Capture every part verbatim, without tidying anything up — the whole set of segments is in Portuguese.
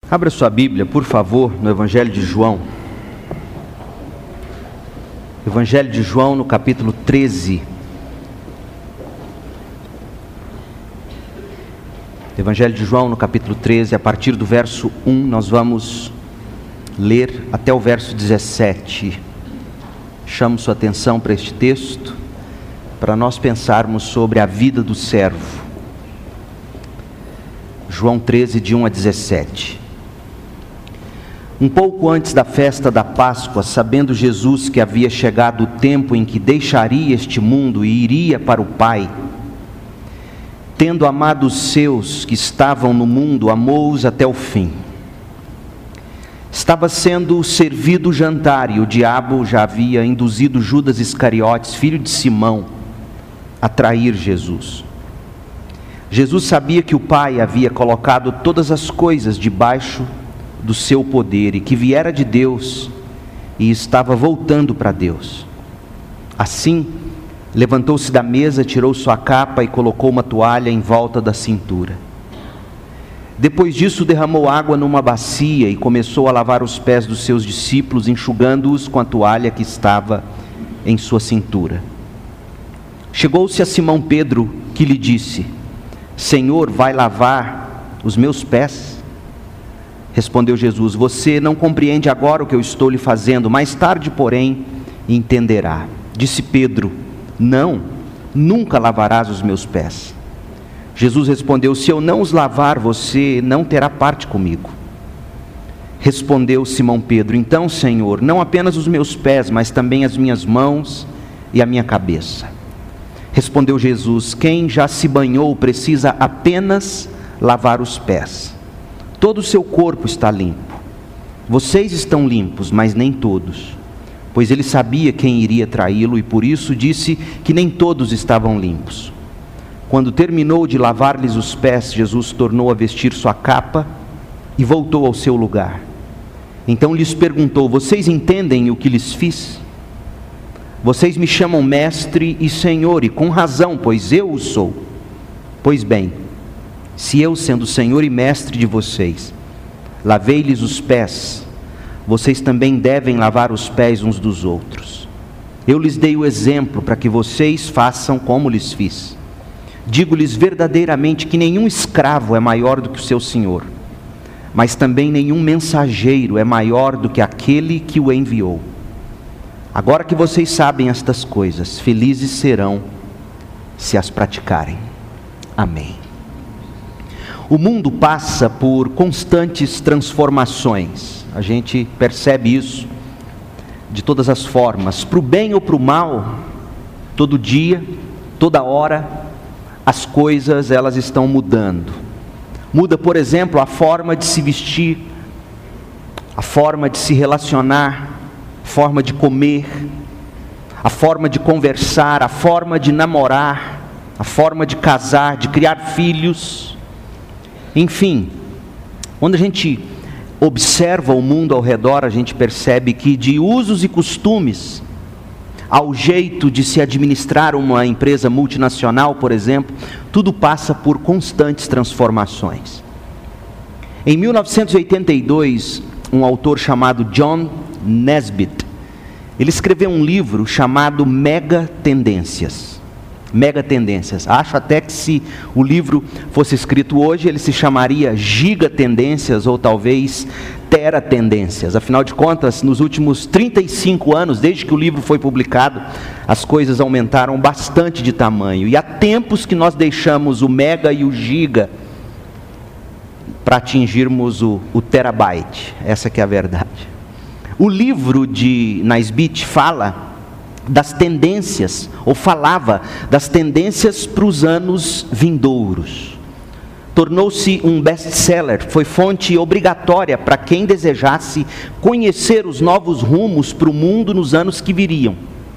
Abra sua Bíblia, por favor, no Evangelho de João. Evangelho de João, no capítulo treze. Evangelho de João, no capítulo treze, a partir do verso um, nós vamos ler até o verso dezessete. Chamo sua atenção para este texto, para nós pensarmos sobre a vida do servo. João treze, de um a dezessete. Um pouco antes da festa da Páscoa, sabendo Jesus que havia chegado o tempo em que deixaria este mundo e iria para o Pai, tendo amado os seus que estavam no mundo, amou-os até o fim. Estava sendo servido o jantar e o diabo já havia induzido Judas Iscariotes, filho de Simão, a trair Jesus. Jesus sabia que o Pai havia colocado todas as coisas debaixo do seu poder e que viera de Deus e estava voltando para Deus. Assim, levantou-se da mesa, tirou sua capa e colocou uma toalha em volta da cintura. Depois disso, derramou água numa bacia e começou a lavar os pés dos seus discípulos, enxugando-os com a toalha que estava em sua cintura. Chegou-se a Simão Pedro, que lhe disse: Senhor, vai lavar os meus pés? Respondeu Jesus: Você não compreende agora o que eu estou lhe fazendo, mais tarde, porém, entenderá. Disse Pedro: Não, nunca lavarás os meus pés. Jesus respondeu: Se eu não os lavar, você não terá parte comigo. Respondeu Simão Pedro: Então, Senhor, não apenas os meus pés, mas também as minhas mãos e a minha cabeça. Respondeu Jesus: Quem já se banhou precisa apenas lavar os pés. Todo o seu corpo está limpo. Vocês estão limpos, mas nem todos. Pois ele sabia quem iria traí-lo e por isso disse que nem todos estavam limpos. Quando terminou de lavar-lhes os pés, Jesus tornou a vestir sua capa e voltou ao seu lugar. Então lhes perguntou: Vocês entendem o que lhes fiz? Vocês me chamam mestre e senhor, e com razão, pois eu o sou. Pois bem, se eu, sendo senhor e mestre de vocês, lavei-lhes os pés, vocês também devem lavar os pés uns dos outros. Eu lhes dei o exemplo para que vocês façam como lhes fiz. Digo-lhes verdadeiramente que nenhum escravo é maior do que o seu senhor, mas também nenhum mensageiro é maior do que aquele que o enviou. Agora que vocês sabem estas coisas, felizes serão se as praticarem. Amém. O mundo passa por constantes transformações. A gente percebe isso de todas as formas, para o bem ou para o mal. Todo dia, toda hora, as coisas elas estão mudando. Muda, por exemplo, a forma de se vestir, a forma de se relacionar, a forma de comer, a forma de conversar, a forma de namorar, a forma de casar, de criar filhos. Enfim, quando a gente observa o mundo ao redor, a gente percebe que de usos e costumes ao jeito de se administrar uma empresa multinacional, por exemplo, tudo passa por constantes transformações. Em mil novecentos e oitenta e dois, um autor chamado John Nesbitt, ele escreveu um livro chamado Mega Tendências. Mega Tendências. Acho até que se o livro fosse escrito hoje, ele se chamaria Giga Tendências ou talvez Tera Tendências. Afinal de contas, nos últimos trinta e cinco anos, desde que o livro foi publicado, as coisas aumentaram bastante de tamanho. E há tempos que nós deixamos o Mega e o Giga para atingirmos o, o Terabyte. Essa que é a verdade. O livro de Nesbitt fala das tendências, ou falava das tendências para os anos vindouros. Tornou-se um best-seller, foi fonte obrigatória para quem desejasse conhecer os novos rumos para o mundo nos anos que viriam.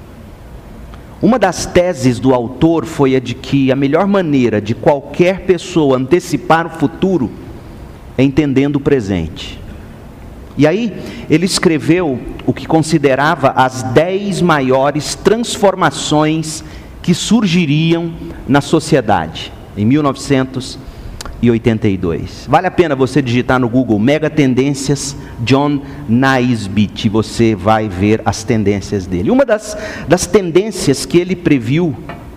Uma das teses do autor foi a de que a melhor maneira de qualquer pessoa antecipar o futuro é entendendo o presente. E aí, ele escreveu o que considerava as dez maiores transformações que surgiriam na sociedade, em mil novecentos e oitenta e dois. Vale a pena você digitar no Google Mega Tendências John Naisbitt, e você vai ver as tendências dele. Uma das, das tendências que ele previu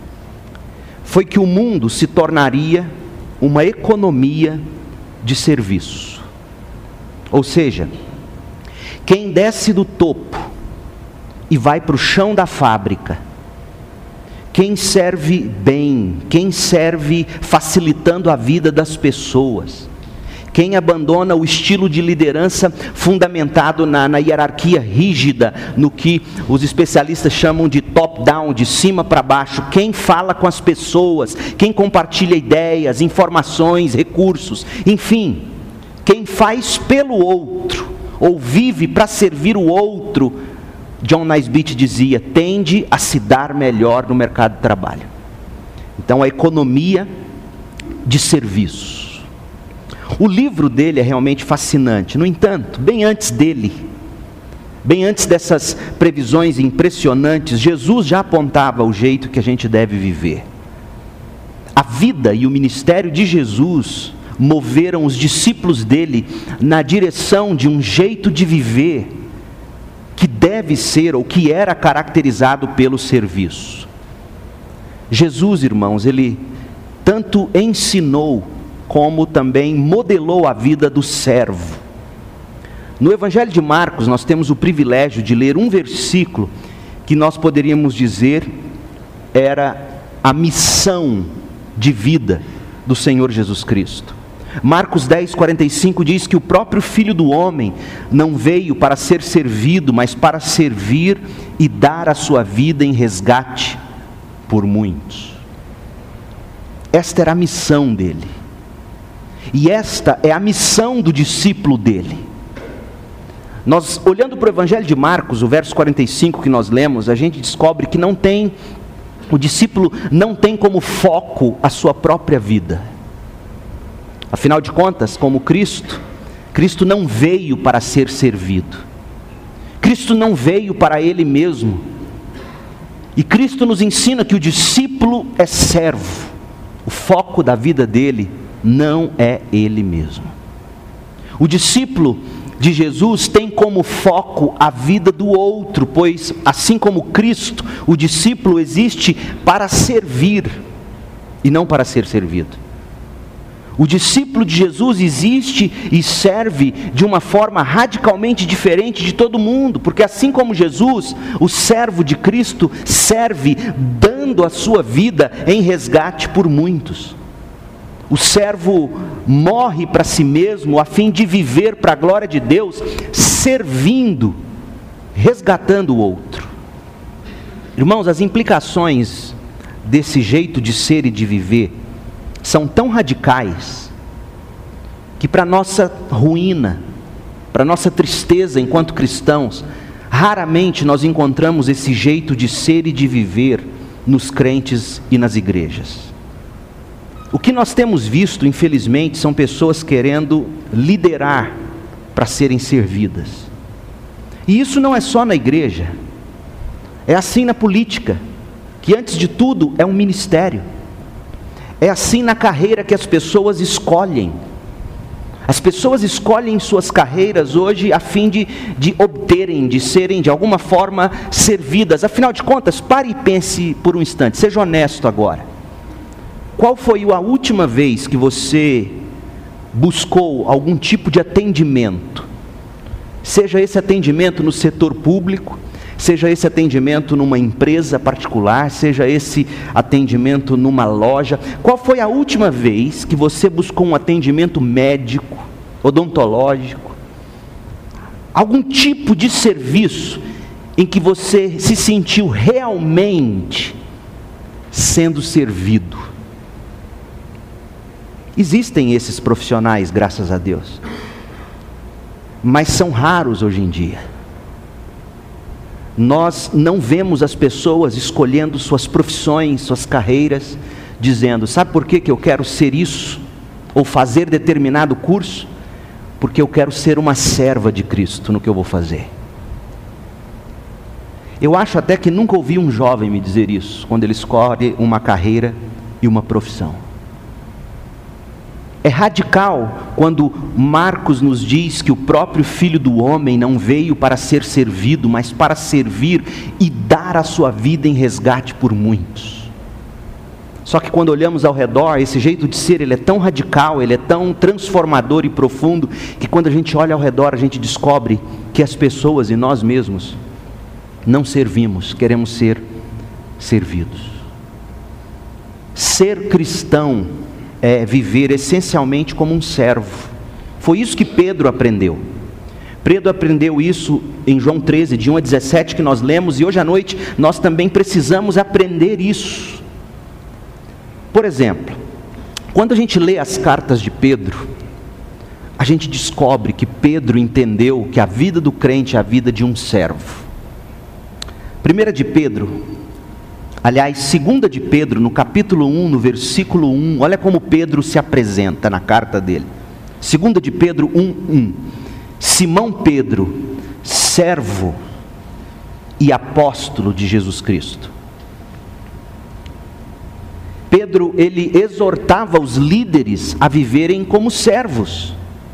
foi que o mundo se tornaria uma economia de serviço. Ou seja, quem desce do topo e vai para o chão da fábrica, quem serve bem, quem serve facilitando a vida das pessoas, quem abandona o estilo de liderança fundamentado na, na hierarquia rígida, no que os especialistas chamam de top-down, de cima para baixo, quem fala com as pessoas, quem compartilha ideias, informações, recursos, enfim, quem faz pelo outro, ou vive para servir o outro, John Naisbitt dizia, tende a se dar melhor no mercado de trabalho. Então, a economia de serviços. O livro dele é realmente fascinante. No entanto, bem antes dele, bem antes dessas previsões impressionantes, Jesus já apontava o jeito que a gente deve viver. A vida e o ministério de Jesus moveram os discípulos dele na direção de um jeito de viver que deve ser, ou que era caracterizado pelo serviço. Jesus, irmãos, ele tanto ensinou, como também modelou a vida do servo. No Evangelho de Marcos, nós temos o privilégio de ler um versículo, que nós poderíamos dizer, era a missão de vida do Senhor Jesus Cristo. Marcos dez, quarenta e cinco diz que o próprio Filho do Homem não veio para ser servido, mas para servir e dar a sua vida em resgate por muitos. Esta era a missão dele. E esta é a missão do discípulo dele. Nós, olhando para o Evangelho de Marcos, o verso quarenta e cinco que nós lemos, a gente descobre que não tem, o discípulo não tem como foco a sua própria vida. Afinal de contas, como Cristo, Cristo não veio para ser servido. Cristo não veio para Ele mesmo. E Cristo nos ensina que o discípulo é servo. O foco da vida dele não é Ele mesmo. O discípulo de Jesus tem como foco a vida do outro, pois assim como Cristo, o discípulo existe para servir e não para ser servido. O discípulo de Jesus existe e serve de uma forma radicalmente diferente de todo mundo, porque assim como Jesus, o servo de Cristo serve dando a sua vida em resgate por muitos. O servo morre para si mesmo a fim de viver para a glória de Deus, servindo, resgatando o outro. Irmãos, as implicações desse jeito de ser e de viver são tão radicais, que para nossa ruína, para nossa tristeza enquanto cristãos, raramente nós encontramos esse jeito de ser e de viver nos crentes e nas igrejas. O que nós temos visto, infelizmente, são pessoas querendo liderar para serem servidas. E isso não é só na igreja, é assim na política, que antes de tudo é um ministério. É assim na carreira que as pessoas escolhem. As pessoas escolhem suas carreiras hoje a fim de, de obterem, de serem de alguma forma servidas. Afinal de contas, pare e pense por um instante, seja honesto agora. Qual foi a última vez que você buscou algum tipo de atendimento? Seja esse atendimento no setor público, seja esse atendimento numa empresa particular, seja esse atendimento numa loja. Qual foi a última vez que você buscou um atendimento médico, odontológico, algum tipo de serviço em que você se sentiu realmente sendo servido? Existem esses profissionais, graças a Deus, mas são raros hoje em dia. Nós não vemos as pessoas escolhendo suas profissões, suas carreiras, dizendo, sabe por que que eu quero ser isso? Ou fazer determinado curso? Porque eu quero ser uma serva de Cristo no que eu vou fazer. Eu acho até que nunca ouvi um jovem me dizer isso, quando ele escolhe uma carreira e uma profissão. É radical quando Marcos nos diz que o próprio Filho do Homem não veio para ser servido, mas para servir e dar a sua vida em resgate por muitos. Só que quando olhamos ao redor, esse jeito de ser, ele é tão radical, ele é tão transformador e profundo, que quando a gente olha ao redor, a gente descobre que as pessoas e nós mesmos não servimos, queremos ser servidos. Ser cristão é viver essencialmente como um servo. Foi isso que Pedro aprendeu. Pedro aprendeu isso em João treze, de um a dezessete, que nós lemos, e hoje à noite nós também precisamos aprender isso. Por exemplo, quando a gente lê as cartas de Pedro, a gente descobre que Pedro entendeu que a vida do crente é a vida de um servo. Primeira de Pedro, aliás, segunda de Pedro, no capítulo um, no versículo um, olha como Pedro se apresenta na carta dele. Segunda de Pedro um, um. Simão Pedro, servo e apóstolo de Jesus Cristo. Pedro, ele exortava os líderes a viverem como servos.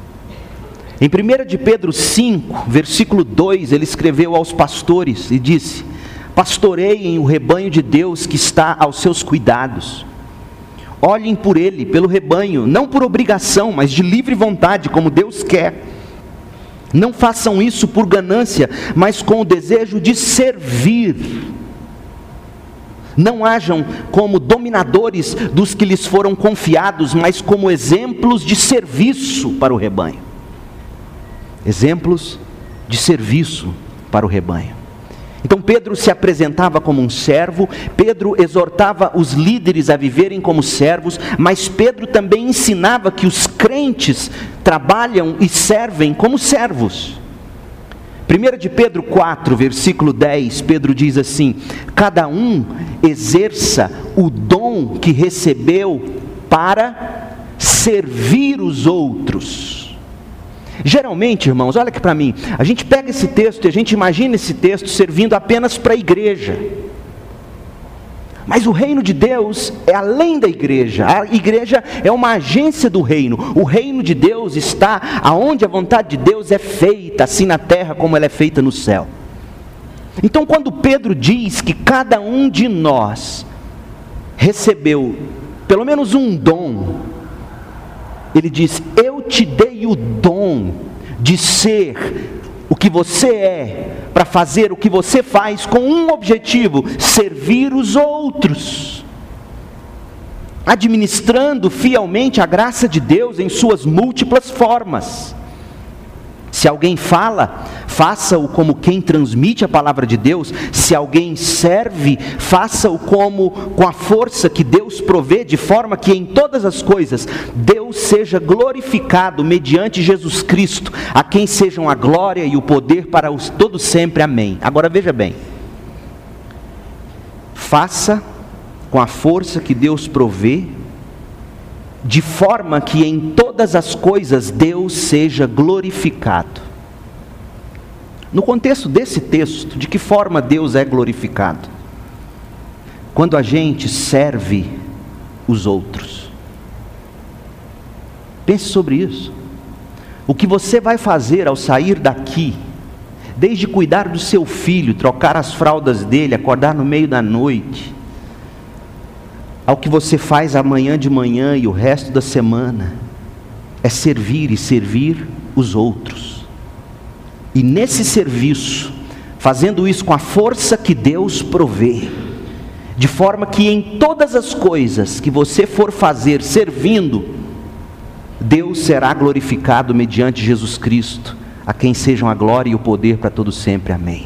Em primeira de Pedro cinco, versículo dois, ele escreveu aos pastores e disse: pastoreiem o rebanho de Deus que está aos seus cuidados. Olhem por ele, pelo rebanho, não por obrigação, mas de livre vontade, como Deus quer. Não façam isso por ganância, mas com o desejo de servir. Não hajam como dominadores dos que lhes foram confiados, mas como exemplos de serviço para o rebanho. Exemplos de serviço para o rebanho. Então Pedro se apresentava como um servo, Pedro exortava os líderes a viverem como servos, mas Pedro também ensinava que os crentes trabalham e servem como servos. primeira de Pedro quatro, versículo dez, Pedro diz assim: cada um exerça o dom que recebeu para servir os outros. Geralmente, irmãos, olha aqui para mim, a gente pega esse texto e a gente imagina esse texto servindo apenas para a igreja. Mas o reino de Deus é além da igreja. A igreja é uma agência do reino. O reino de Deus está aonde a vontade de Deus é feita, assim na terra como ela é feita no céu. Então quando Pedro diz que cada um de nós recebeu pelo menos um dom, ele diz: eu te dei o dom de ser o que você é, para fazer o que você faz com um objetivo: servir os outros, administrando fielmente a graça de Deus em suas múltiplas formas. Se alguém fala, faça-o como quem transmite a palavra de Deus. Se alguém serve, faça-o como com a força que Deus provê, de forma que em todas as coisas Deus seja glorificado mediante Jesus Cristo, a quem sejam a glória e o poder para os todos sempre. Amém. Agora veja bem, faça com a força que Deus provê, de forma que em todas as coisas Deus seja glorificado. No contexto desse texto, de que forma Deus é glorificado? Quando a gente serve os outros. Pense sobre isso. O que você vai fazer ao sair daqui, desde cuidar do seu filho, trocar as fraldas dele, acordar no meio da noite, ao que você faz amanhã de manhã e o resto da semana, é servir e servir os outros. E nesse serviço, fazendo isso com a força que Deus provê, de forma que em todas as coisas que você for fazer servindo, Deus será glorificado mediante Jesus Cristo, a quem sejam a glória e o poder para todos sempre. Amém.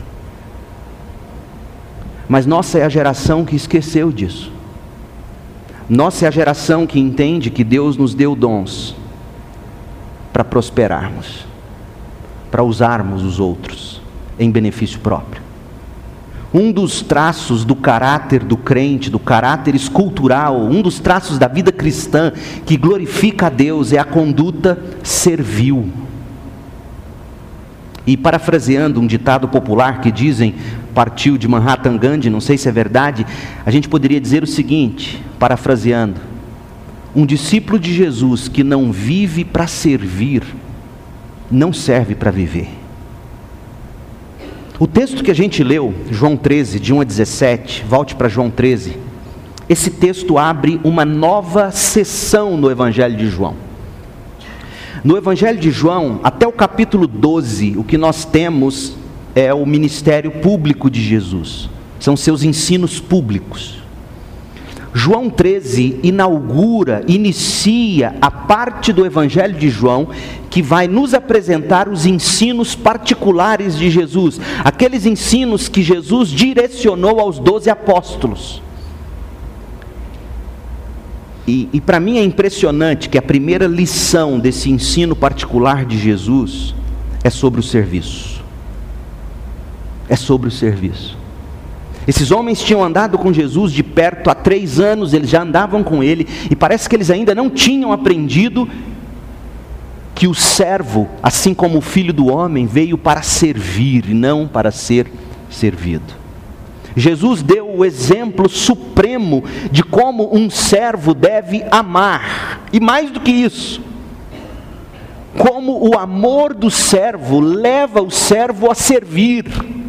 Mas nossa é a geração que esqueceu disso. Nossa é a geração que entende que Deus nos deu dons para prosperarmos, para usarmos os outros em benefício próprio. Um dos traços do caráter do crente, do caráter escultural, um dos traços da vida cristã que glorifica a Deus é a conduta servil. E parafraseando um ditado popular que dizem partiu de Mahatma Gandhi, não sei se é verdade, a gente poderia dizer o seguinte, parafraseando: Um discípulo de Jesus que não vive para servir, não serve para viver. O texto que a gente leu, João treze, de um a dezessete, volte para João treze. Esse texto abre uma nova seção no Evangelho de João. No Evangelho de João, até o capítulo doze, o que nós temos é o ministério público de Jesus. São seus ensinos públicos. João treze inaugura, inicia a parte do Evangelho de João que vai nos apresentar os ensinos particulares de Jesus, aqueles ensinos que Jesus direcionou aos doze apóstolos. E, e para mim é impressionante que a primeira lição desse ensino particular de Jesus é sobre o serviço. É sobre o serviço. Esses homens tinham andado com Jesus de perto há três anos, eles já andavam com ele, e parece que eles ainda não tinham aprendido que o servo, assim como o Filho do Homem, veio para servir e não para ser servido. Jesus deu o exemplo supremo de como um servo deve amar, e mais do que isso, como o amor do servo leva o servo a servir.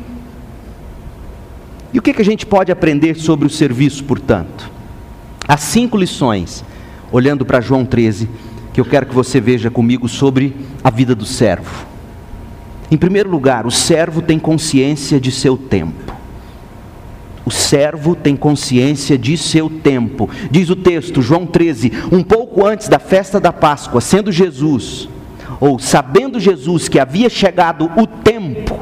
E o que, que a gente pode aprender sobre o serviço, portanto? Há cinco lições, olhando para João treze, que eu quero que você veja comigo sobre a vida do servo. Em primeiro lugar, o servo tem consciência de seu tempo. O servo tem consciência de seu tempo. Diz o texto, João treze, um pouco antes da festa da Páscoa, sendo Jesus, ou sabendo Jesus que havia chegado o tempo,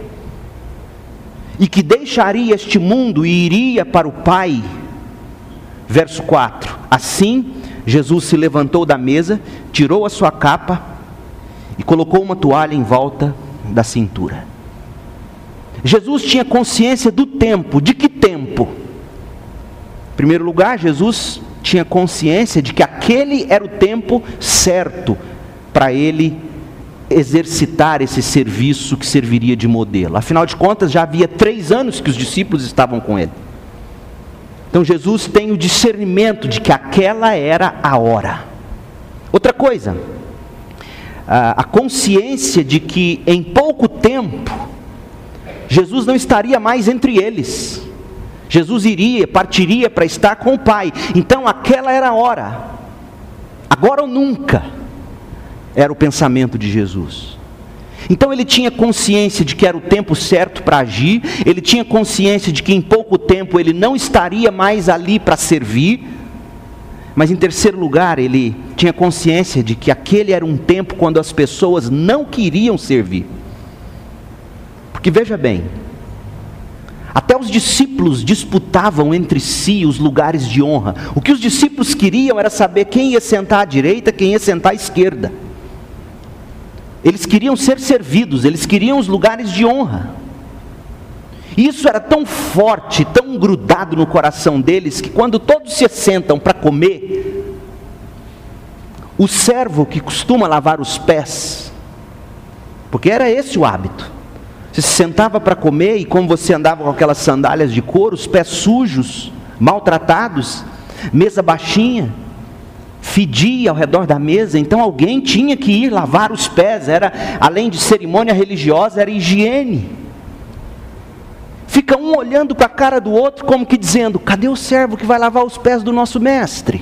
e que deixaria este mundo e iria para o Pai. Verso quatro, assim Jesus se levantou da mesa, tirou a sua capa e colocou uma toalha em volta da cintura. Jesus tinha consciência do tempo. De que tempo? Em primeiro lugar, Jesus tinha consciência de que aquele era o tempo certo para ele exercitar esse serviço que serviria de modelo. Afinal de contas, já havia três anos que os discípulos estavam com ele. Então Jesus tem o discernimento de que aquela era a hora. Outra coisa, a consciência de que em pouco tempo Jesus não estaria mais entre eles. Jesus iria, partiria para estar com o Pai. Então aquela era a hora. Agora ou nunca, era o pensamento de Jesus. Então ele tinha consciência de que era o tempo certo para agir. Ele tinha consciência de que em pouco tempo ele não estaria mais ali para servir. Mas em terceiro lugar, ele tinha consciência de que aquele era um tempo quando as pessoas não queriam servir. Porque veja bem, até os discípulos disputavam entre si os lugares de honra. O que os discípulos queriam era saber quem ia sentar à direita, quem ia sentar à esquerda. Eles queriam ser servidos, eles queriam os lugares de honra. E isso era tão forte, tão grudado no coração deles, que quando todos se sentam para comer, o servo que costuma lavar os pés, porque era esse o hábito, você se sentava para comer e como você andava com aquelas sandálias de couro, os pés sujos, maltratados, mesa baixinha, fedia ao redor da mesa, então alguém tinha que ir lavar os pés. Era, além de cerimônia religiosa, era higiene. Fica um olhando para a cara do outro como que dizendo, cadê o servo que vai lavar os pés do nosso mestre?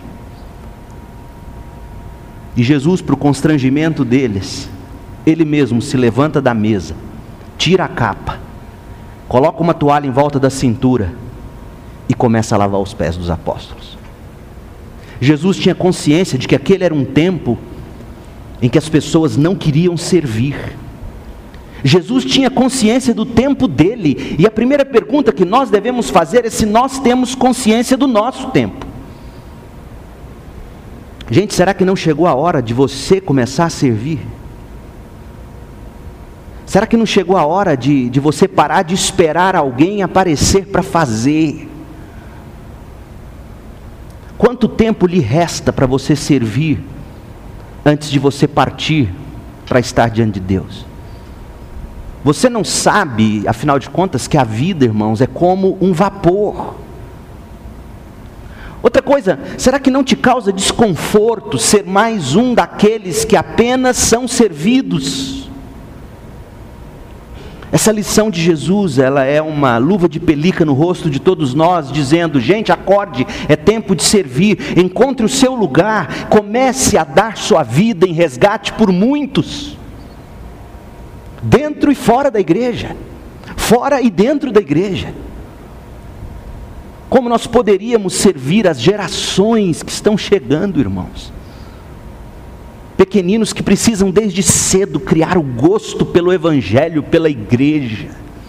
E Jesus, para o constrangimento deles, ele mesmo se levanta da mesa, tira a capa, coloca uma toalha em volta da cintura e começa a lavar os pés dos apóstolos. Jesus tinha consciência de que aquele era um tempo em que as pessoas não queriam servir. Jesus tinha consciência do tempo dele, e a primeira pergunta que nós devemos fazer é se nós temos consciência do nosso tempo. Gente, será que não chegou a hora de você começar a servir? Será que não chegou a hora de, de você parar de esperar alguém aparecer para fazer? Quanto tempo lhe resta para você servir antes de você partir para estar diante de Deus? Você não sabe, afinal de contas, que a vida, irmãos, é como um vapor. Outra coisa, será que não te causa desconforto ser mais um daqueles que apenas são servidos? Essa lição de Jesus, ela é uma luva de pelica no rosto de todos nós, dizendo: gente, acorde, é tempo de servir, encontre o seu lugar, comece a dar sua vida em resgate por muitos, dentro e fora da igreja, fora e dentro da igreja. Como nós poderíamos servir as gerações que estão chegando, irmãos? Pequeninos que precisam desde cedo criar o gosto pelo Evangelho, pela igreja.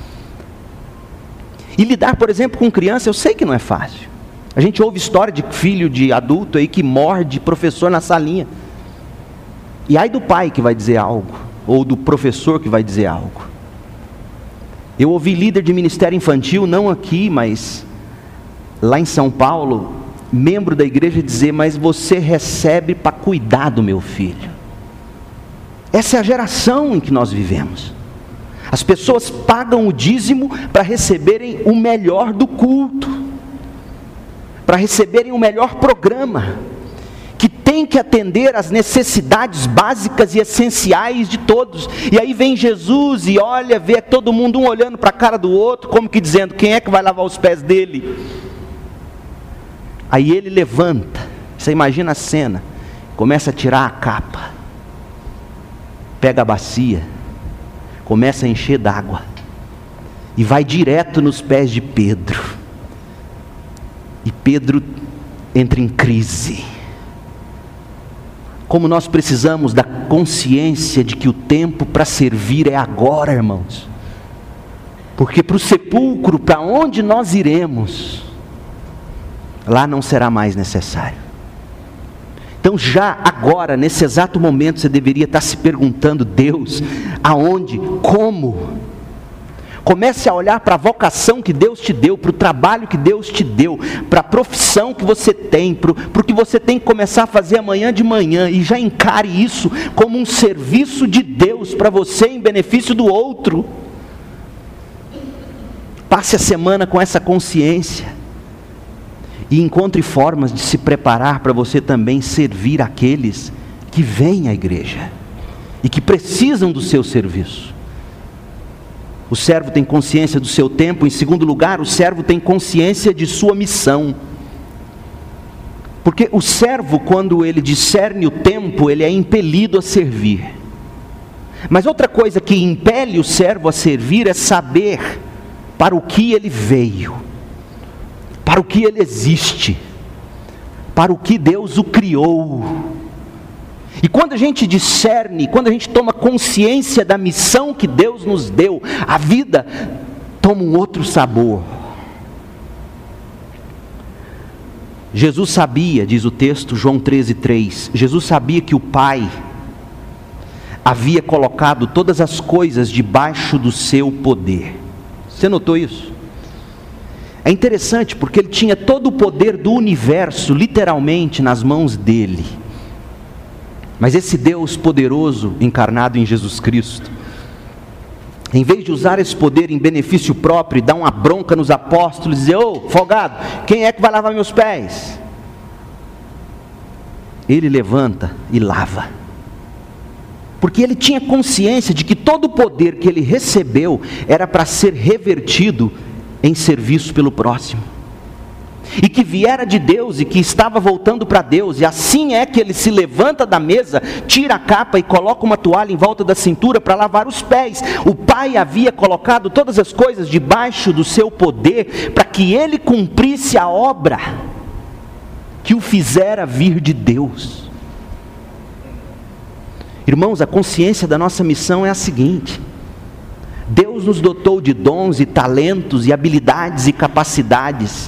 E lidar, por exemplo, com criança, eu sei que não é fácil. A gente ouve história de filho de adulto aí que morde professor na salinha. E ai do pai que vai dizer algo, ou do professor que vai dizer algo. Eu ouvi líder de ministério infantil, não aqui, mas lá em São Paulo, membro da igreja dizer: mas você recebe para cuidar do meu filho. Essa é a geração em que nós vivemos. As pessoas pagam o dízimo para receberem o melhor do culto, para receberem o melhor programa, que tem que atender às necessidades básicas e essenciais de todos. E aí vem Jesus e olha, vê todo mundo um olhando para a cara do outro, como que dizendo: quem é que vai lavar os pés dele? Aí ele levanta, você imagina a cena, começa a tirar a capa, pega a bacia, começa a encher d'água, e vai direto nos pés de Pedro, e Pedro entra em crise. Como nós precisamos da consciência de que o tempo para servir é agora, irmãos, porque para o sepulcro, para onde nós iremos, lá não será mais necessário. Então já agora, nesse exato momento, você deveria estar se perguntando: Deus, aonde, como? Comece a olhar para a vocação que Deus te deu, para o trabalho que Deus te deu, para a profissão que você tem, para o que você tem que começar a fazer amanhã de manhã, e já encare isso como um serviço de Deus para você em benefício do outro. Passe a semana com essa consciência e encontre formas de se preparar para você também servir aqueles que vêm à igreja e que precisam do seu serviço. O servo tem consciência do seu tempo. Em segundo lugar, o servo tem consciência de sua missão. Porque o servo, quando ele discerne o tempo, ele é impelido a servir. Mas outra coisa que impele o servo a servir é saber para o que ele veio, para o que ele existe, para o que Deus o criou. E quando a gente discerne, quando a gente toma consciência da missão que Deus nos deu, a vida toma um outro sabor. Jesus sabia, diz o texto, João treze, três, Jesus sabia que o Pai havia colocado todas as coisas debaixo do seu poder. Você notou isso? É interessante porque ele tinha todo o poder do universo, literalmente, nas mãos dele. Mas esse Deus poderoso, encarnado em Jesus Cristo, em vez de usar esse poder em benefício próprio e dar uma bronca nos apóstolos e dizer: ô, folgado, quem é que vai lavar meus pés? Ele levanta e lava. Porque ele tinha consciência de que todo o poder que ele recebeu era para ser revertido em serviço pelo próximo, e que viera de Deus e que estava voltando para Deus. E assim é que ele se levanta da mesa, tira a capa e coloca uma toalha em volta da cintura para lavar os pés. O Pai havia colocado todas as coisas debaixo do seu poder para que ele cumprisse a obra que o fizera vir de Deus. Irmãos, a consciência da nossa missão é a seguinte: Deus nos dotou de dons e talentos e habilidades e capacidades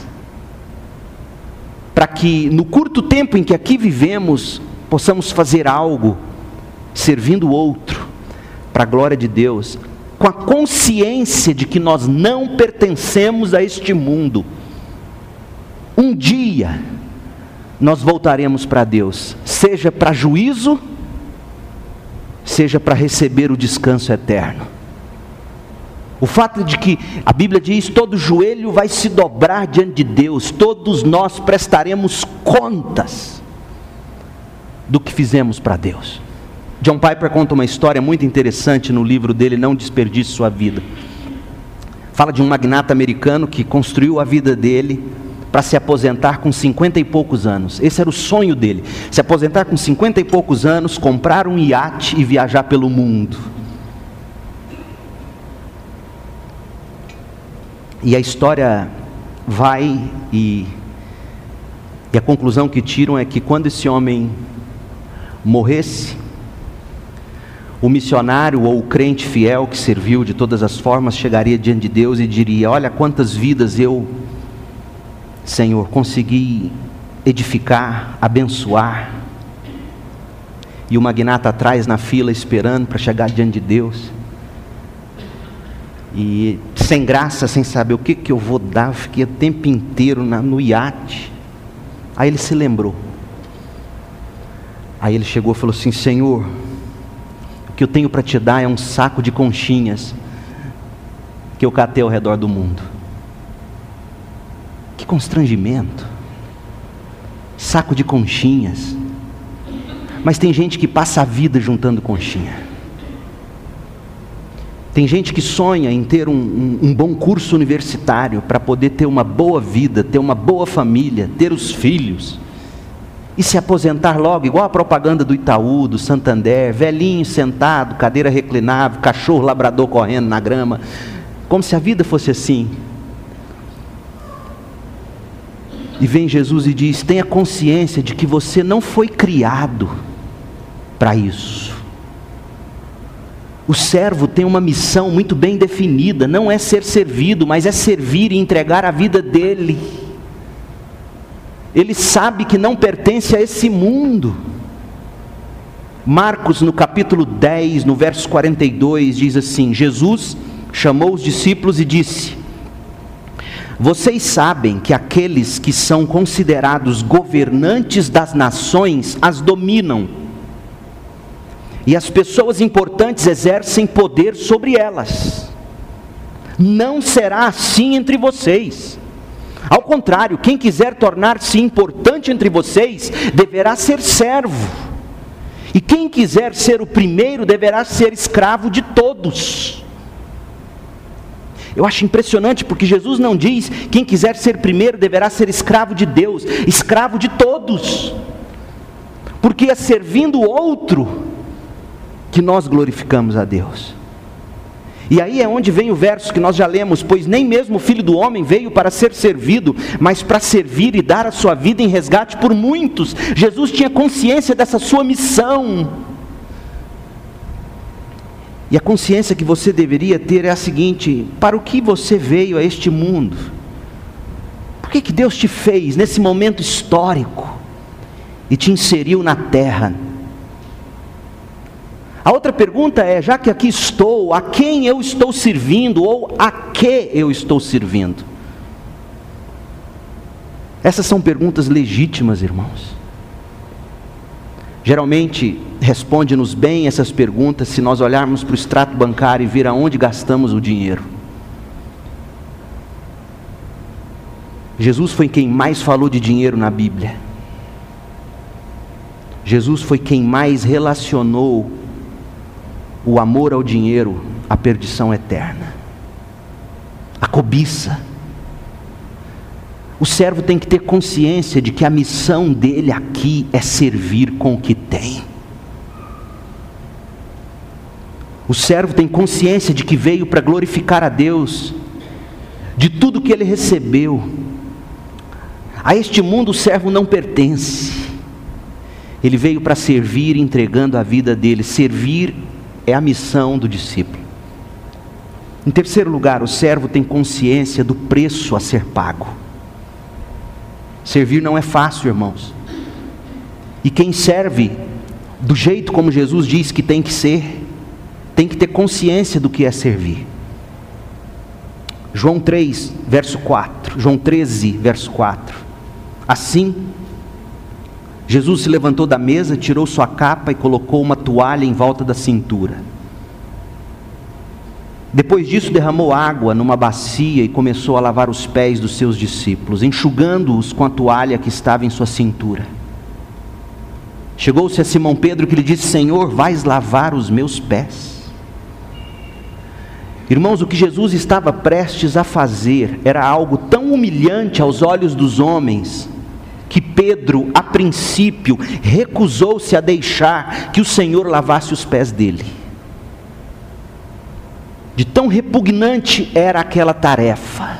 para que no curto tempo em que aqui vivemos possamos fazer algo servindo o outro para a glória de Deus, com a consciência de que nós não pertencemos a este mundo. Um dia nós voltaremos para Deus, seja para juízo, seja para receber o descanso eterno. O fato de que a Bíblia diz: todo joelho vai se dobrar diante de Deus, todos nós prestaremos contas do que fizemos para Deus. John Piper conta uma história muito interessante no livro dele, Não Desperdice Sua Vida. Fala de um magnata americano que construiu a vida dele para se aposentar com cinquenta e poucos anos. Esse era o sonho dele, se aposentar com cinquenta e poucos anos, comprar um iate e viajar pelo mundo. E a história vai e, e a conclusão que tiram é que quando esse homem morresse, o missionário ou o crente fiel que serviu de todas as formas chegaria diante de Deus e diria: olha quantas vidas eu, Senhor, consegui edificar, abençoar. E o magnata atrás na fila esperando para chegar diante de Deus. E sem graça, sem saber o que, que eu vou dar, eu fiquei o tempo inteiro na, no iate. Aí ele se lembrou. Aí ele chegou e falou assim: Senhor, o que eu tenho para te dar é um saco de conchinhas que eu catei ao redor do mundo. Que constrangimento. Saco de conchinhas. Mas tem gente que passa a vida juntando conchinha. Tem gente que sonha em ter um, um, um bom curso universitário para poder ter uma boa vida, ter uma boa família, ter os filhos e se aposentar logo, igual a propaganda do Itaú, do Santander, velhinho sentado, cadeira reclinável, cachorro labrador correndo na grama, como se a vida fosse assim. E vem Jesus e diz: tenha consciência de que você não foi criado para isso. O servo tem uma missão muito bem definida, não é ser servido, mas é servir e entregar a vida dele. Ele sabe que não pertence a esse mundo. Marcos, no capítulo dez, no verso quarenta e dois, diz assim: Jesus chamou os discípulos e disse: vocês sabem que aqueles que são considerados governantes das nações as dominam, e as pessoas importantes exercem poder sobre elas. Não será assim entre vocês. Ao contrário, quem quiser tornar-se importante entre vocês, deverá ser servo. E quem quiser ser o primeiro, deverá ser escravo de todos. Eu acho impressionante porque Jesus não diz: quem quiser ser primeiro, deverá ser escravo de Deus. Escravo de todos. Porque é servindo o outro que nós glorificamos a Deus. E aí é onde vem o verso que nós já lemos: pois nem mesmo o Filho do Homem veio para ser servido, mas para servir e dar a sua vida em resgate por muitos. Jesus tinha consciência dessa sua missão. E a consciência que você deveria ter é a seguinte: para o que você veio a este mundo? Por que que Deus te fez nesse momento histórico e te inseriu na terra? A outra pergunta é: já que aqui estou, a quem eu estou servindo, ou a que eu estou servindo? Essas são perguntas legítimas, irmãos. Geralmente, responde-nos bem essas perguntas se nós olharmos para o extrato bancário e ver aonde gastamos o dinheiro. Jesus foi quem mais falou de dinheiro na Bíblia. Jesus foi quem mais relacionou o amor ao dinheiro à perdição eterna, a cobiça. O servo tem que ter consciência de que a missão dele aqui é servir com o que tem. O servo tem consciência de que veio para glorificar a Deus, de tudo que ele recebeu. A este mundo o servo não pertence. Ele veio para servir, entregando a vida dele. Servir é a missão do discípulo. Em terceiro lugar, o servo tem consciência do preço a ser pago. Servir não é fácil, irmãos. E quem serve do jeito como Jesus diz que tem que ser, tem que ter consciência do que é servir. João três, verso quatro. João treze, verso quatro. Assim, Jesus se levantou da mesa, tirou sua capa e colocou uma toalha em volta da cintura. Depois disso, derramou água numa bacia e começou a lavar os pés dos seus discípulos, enxugando-os com a toalha que estava em sua cintura. Chegou-se a Simão Pedro, que lhe disse: Senhor, vais lavar os meus pés? Irmãos, o que Jesus estava prestes a fazer era algo tão humilhante aos olhos dos homens, que Pedro, a princípio, recusou-se a deixar que o Senhor lavasse os pés dele. De tão repugnante era aquela tarefa.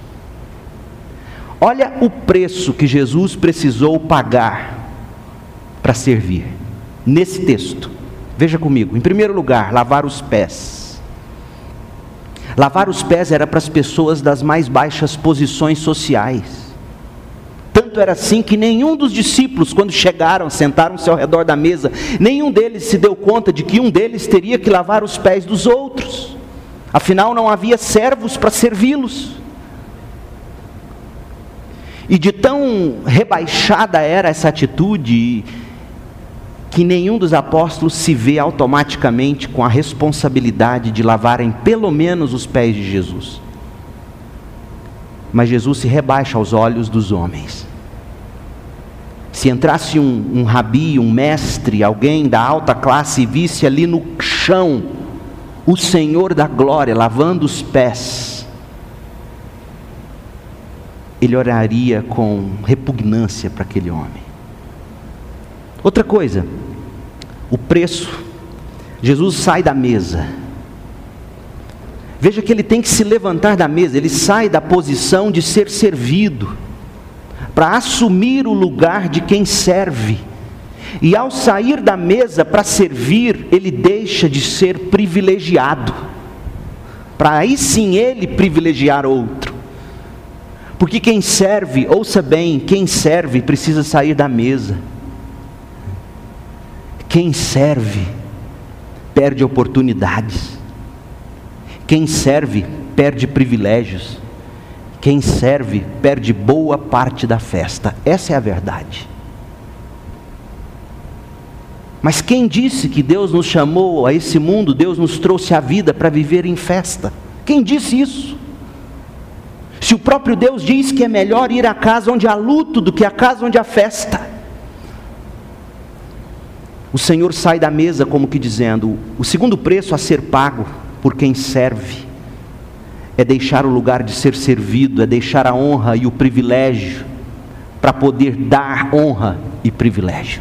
Olha o preço que Jesus precisou pagar para servir, nesse texto. Veja comigo. Em primeiro lugar, lavar os pés. Lavar os pés era para as pessoas das mais baixas posições sociais. Tanto era assim que nenhum dos discípulos, quando chegaram, sentaram-se ao redor da mesa, nenhum deles se deu conta de que um deles teria que lavar os pés dos outros. Afinal, não havia servos para servi-los. E de tão rebaixada era essa atitude, que nenhum dos apóstolos se vê automaticamente com a responsabilidade de lavarem pelo menos os pés de Jesus. Mas Jesus se rebaixa aos olhos dos homens. Se entrasse um, um rabi, um mestre, alguém da alta classe, e visse ali no chão o Senhor da glória lavando os pés, ele olharia com repugnância para aquele homem. Outra coisa, o preço. Jesus sai da mesa. Veja que ele tem que se levantar da mesa, ele sai da posição de ser servido, para assumir o lugar de quem serve. E ao sair da mesa para servir, ele deixa de ser privilegiado, para aí sim ele privilegiar outro. Porque quem serve, ouça bem, quem serve precisa sair da mesa. Quem serve perde oportunidades. Quem serve perde privilégios. Quem serve perde boa parte da festa. Essa é a verdade. Mas quem disse que Deus nos chamou a esse mundo, Deus nos trouxe a vida para viver em festa? Quem disse isso? Se o próprio Deus diz que é melhor ir à casa onde há luto do que à casa onde há festa. O Senhor sai da mesa como que dizendo: o segundo preço a ser pago por quem serve é deixar o lugar de ser servido, é deixar a honra e o privilégio para poder dar honra e privilégio.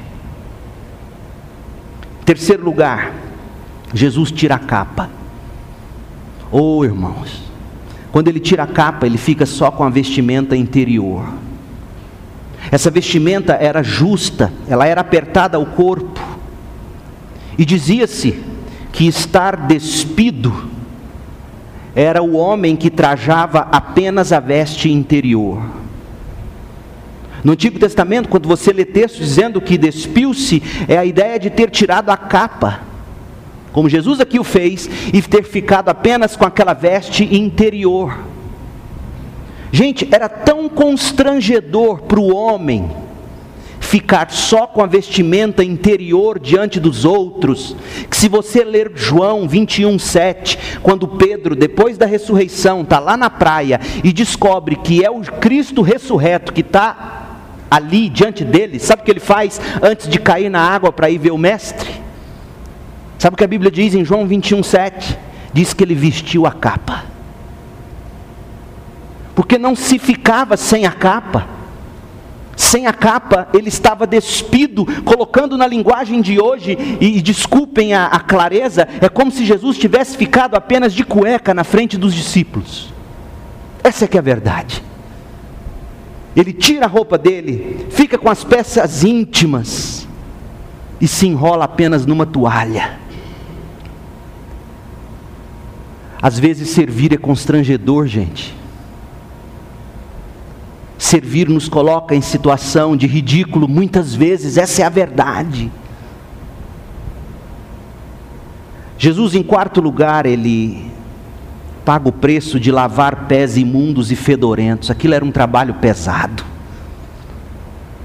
Terceiro lugar, Jesus tira a capa. Oh, irmãos, quando ele tira a capa, ele fica só com a vestimenta interior. Essa vestimenta era justa, ela era apertada ao corpo, e dizia-se que estar despido era o homem que trajava apenas a veste interior. No Antigo Testamento, quando você lê textos dizendo que despiu-se, é a ideia de ter tirado a capa, como Jesus aqui o fez, e ter ficado apenas com aquela veste interior. Gente, era tão constrangedor para o homem ficar só com a vestimenta interior diante dos outros, que se você ler João vinte e um, sete, quando Pedro, depois da ressurreição, está lá na praia e descobre que é o Cristo ressurreto que está ali diante dele, sabe o que ele faz antes de cair na água para ir ver o mestre? Sabe o que a Bíblia diz em João vinte e um, sete? Diz que ele vestiu a capa, porque não se ficava sem a capa. Sem a capa, ele estava despido, colocando na linguagem de hoje, e, e desculpem a, a clareza, é como se Jesus tivesse ficado apenas de cueca na frente dos discípulos. Essa é que é a verdade. Ele tira a roupa dele, fica com as peças íntimas, e se enrola apenas numa toalha. Às vezes servir é constrangedor, gente. Servir nos coloca em situação de ridículo, muitas vezes, essa é a verdade. Jesus, em quarto lugar, ele paga o preço de lavar pés imundos e fedorentos. Aquilo era um trabalho pesado.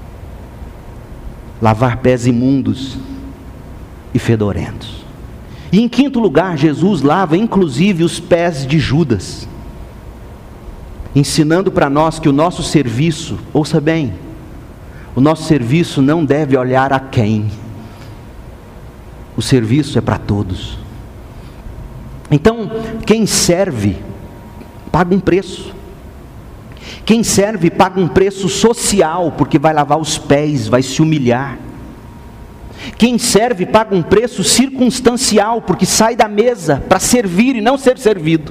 Lavar pés imundos e fedorentos. E em quinto lugar, Jesus lava inclusive os pés de Judas, ensinando para nós que o nosso serviço, ouça bem, o nosso serviço não deve olhar a quem, o serviço é para todos. Então, quem serve, paga um preço. Quem serve, paga um preço social, porque vai lavar os pés, vai se humilhar. Quem serve, paga um preço circunstancial, porque sai da mesa para servir e não ser servido.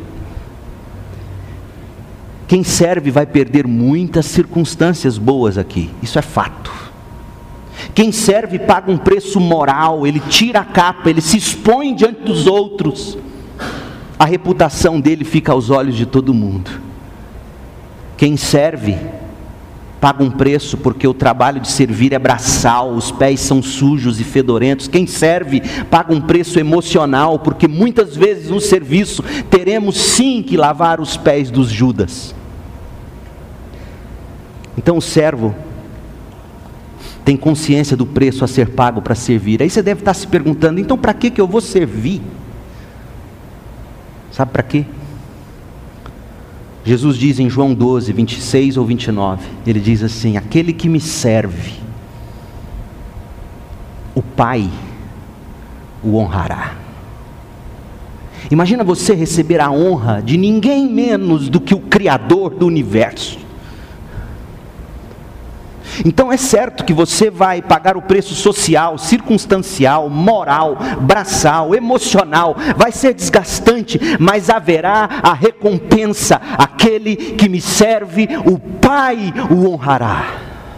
Quem serve vai perder muitas circunstâncias boas aqui, isso é fato. Quem serve paga um preço moral, ele tira a capa, ele se expõe diante dos outros. A reputação dele fica aos olhos de todo mundo. Quem serve paga um preço, porque o trabalho de servir é braçal, os pés são sujos e fedorentos. Quem serve paga um preço emocional, porque muitas vezes no serviço teremos sim que lavar os pés dos Judas. Então o servo tem consciência do preço a ser pago para servir. Aí você deve estar se perguntando, então para que que eu vou servir? Sabe para quê? Jesus diz em João doze, vinte e seis ou vinte e nove, ele diz assim: aquele que me serve, o Pai o honrará. Imagina você receber a honra de ninguém menos do que o Criador do universo. Então é certo que você vai pagar o preço social, circunstancial, moral, braçal, emocional, vai ser desgastante, mas haverá a recompensa. Aquele que me serve, o Pai o honrará.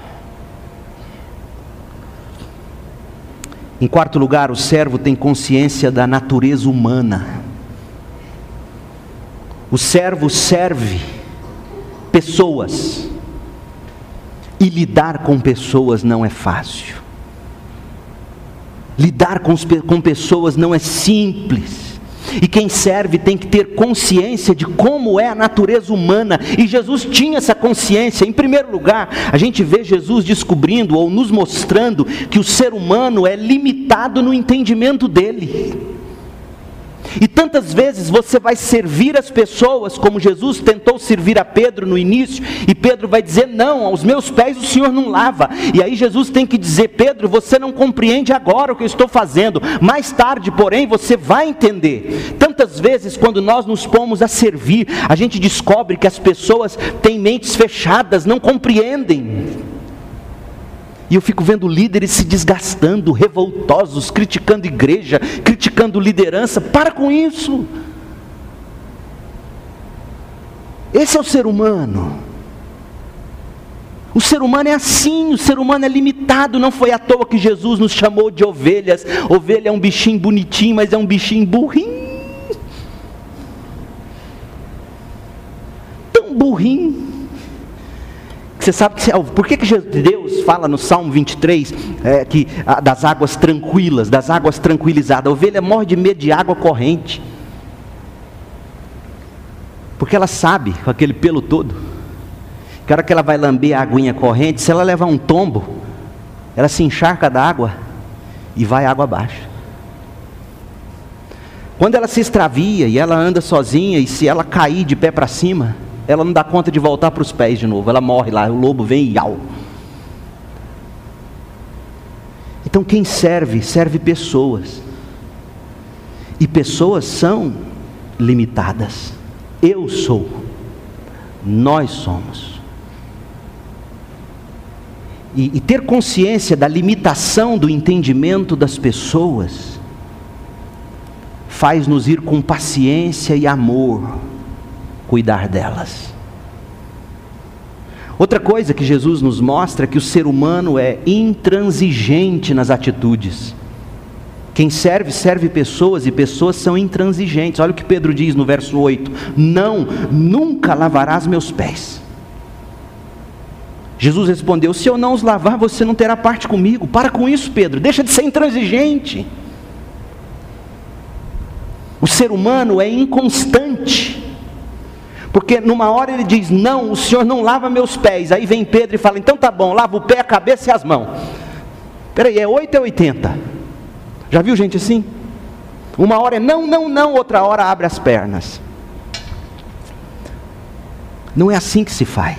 Em quarto lugar, o servo tem consciência da natureza humana. O servo serve pessoas. E lidar com pessoas não é fácil. Lidar com, com pessoas não é simples. E quem serve tem que ter consciência de como é a natureza humana. E Jesus tinha essa consciência. Em primeiro lugar, a gente vê Jesus descobrindo ou nos mostrando que o ser humano é limitado no entendimento dele. E tantas vezes você vai servir as pessoas, como Jesus tentou servir a Pedro no início, e Pedro vai dizer: não, aos meus pés o Senhor não lava. E aí Jesus tem que dizer: Pedro, você não compreende agora o que eu estou fazendo, mais tarde, porém, você vai entender. Tantas vezes, quando nós nos pomos a servir, a gente descobre que as pessoas têm mentes fechadas, não compreendem. E eu fico vendo líderes se desgastando, revoltosos, criticando igreja, criticando liderança. Para com isso. Esse é o ser humano. O ser humano é assim, o ser humano é limitado. Não foi à toa que Jesus nos chamou de ovelhas. Ovelha é um bichinho bonitinho, mas é um bichinho burrinho. Tão burrinho. Você sabe que, por que, que Deus fala no Salmo vinte e três é, que, das águas tranquilas, das águas tranquilizadas? A ovelha morre de medo de água corrente, porque ela sabe, com aquele pelo todo, que a hora que ela vai lamber a aguinha corrente, se ela levar um tombo, ela se encharca da água e vai água abaixo. Quando ela se extravia e ela anda sozinha, e se ela cair de pé para cima, ela não dá conta de voltar para os pés de novo, ela morre lá, o lobo vem e au. Então quem serve, serve pessoas. E pessoas são limitadas. Eu sou, nós somos. E, e ter consciência da limitação do entendimento das pessoas faz-nos ir com paciência e amor cuidar delas. Outra coisa que Jesus nos mostra é que o ser humano é intransigente nas atitudes. Quem serve, serve pessoas, e pessoas são intransigentes. Olha o que Pedro diz no verso oito: não, nunca lavarás meus pés. Jesus respondeu: se eu não os lavar, você não terá parte comigo. Para com isso, Pedro, deixa de ser intransigente. O ser humano é inconstante, porque numa hora ele diz: não, o Senhor não lava meus pés. Aí vem Pedro e fala: então tá bom, lava o pé, a cabeça e as mãos. Espera aí, é oito ou é oitenta? Já viu gente assim? Uma hora é não, não, não, outra hora abre as pernas. Não é assim que se faz.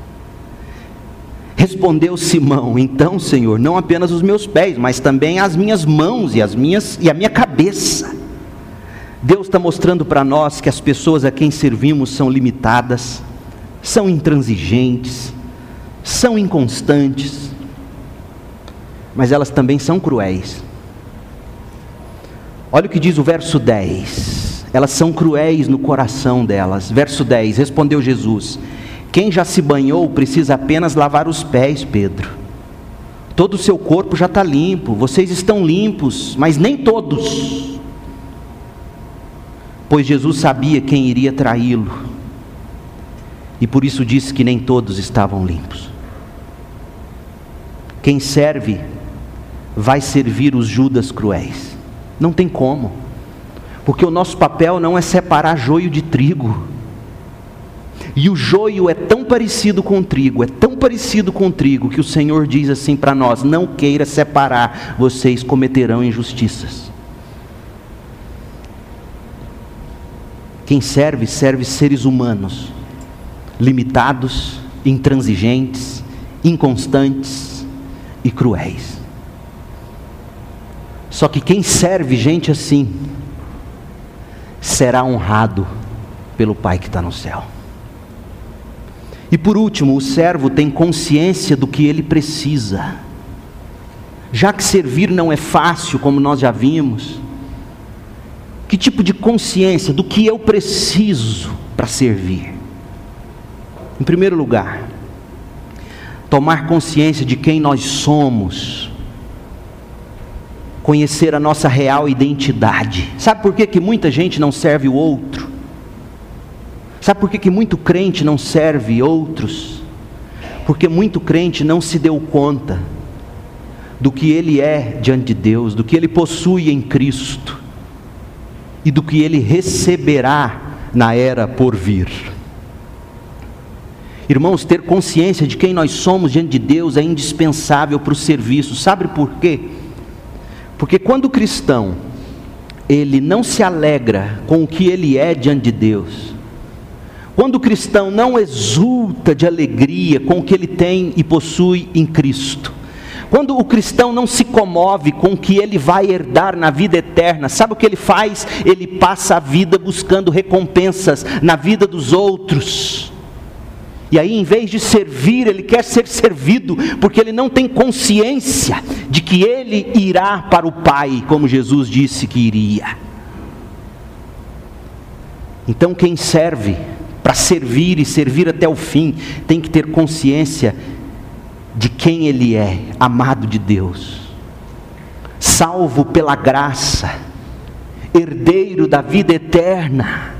Respondeu Simão: então, Senhor, não apenas os meus pés, mas também as minhas mãos e, as minhas, e a minha cabeça. Deus está mostrando para nós que as pessoas a quem servimos são limitadas, são intransigentes, são inconstantes, mas elas também são cruéis. Olha o que diz o verso dez. Elas são cruéis no coração delas. Verso dez, respondeu Jesus: quem já se banhou precisa apenas lavar os pés, Pedro. Todo o seu corpo já está limpo, vocês estão limpos, mas nem todos. Pois Jesus sabia quem iria traí-lo, e por isso disse que nem todos estavam limpos. Quem serve vai servir os Judas cruéis. Não tem como, porque o nosso papel não é separar joio de trigo. E o joio é tão parecido com o trigo, é tão parecido com o trigo, que o Senhor diz assim para nós: não queira separar, vocês cometerão injustiças. Quem serve, serve seres humanos, limitados, intransigentes, inconstantes e cruéis. Só que quem serve gente assim, será honrado pelo Pai que está no céu. E por último, o servo tem consciência do que ele precisa. Já que servir não é fácil, como nós já vimos, que tipo de consciência do que eu preciso para servir? Em primeiro lugar, tomar consciência de quem nós somos, conhecer a nossa real identidade. Sabe por que que muita gente não serve o outro? Sabe por que que muito crente não serve outros? Porque muito crente não se deu conta do que ele é diante de Deus, do que ele possui em Cristo e do que ele receberá na era por vir. Irmãos, ter consciência de quem nós somos diante de Deus é indispensável para o serviço. Sabe por quê? Porque quando o cristão, ele não se alegra com o que ele é diante de Deus, quando o cristão não exulta de alegria com o que ele tem e possui em Cristo, quando o cristão não se comove com o que ele vai herdar na vida eterna, sabe o que ele faz? Ele passa a vida buscando recompensas na vida dos outros. E aí, em vez de servir, ele quer ser servido, porque ele não tem consciência de que ele irá para o Pai, como Jesus disse que iria. Então quem serve, para servir e servir até o fim, tem que ter consciência de quem ele é, amado de Deus, salvo pela graça, herdeiro da vida eterna.